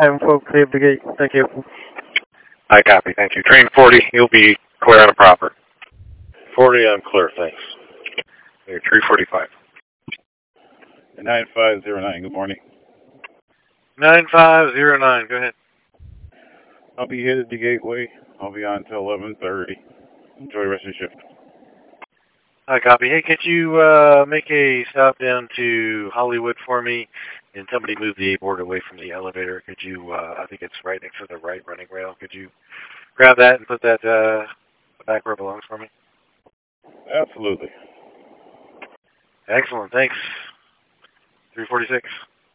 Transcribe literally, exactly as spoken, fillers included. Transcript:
I'm full clear the gate. Thank you. I copy. Thank you. Train forty, you'll be clear on the proper. forty, I'm clear. Thanks. You're three forty-five. nine five zero nine, good morning. nine five zero nine, go ahead. I'll be headed to Gateway. I'll be on until eleven thirty. Enjoy the rest of the shift. I copy. Hey, could you uh, make a stop down to Hollywood for me and somebody move the A-board away from the elevator? Could you, uh, I think it's right next to the right running rail. Could you grab that and put that uh, back where it belongs for me? Absolutely. Excellent. Thanks. three forty-six.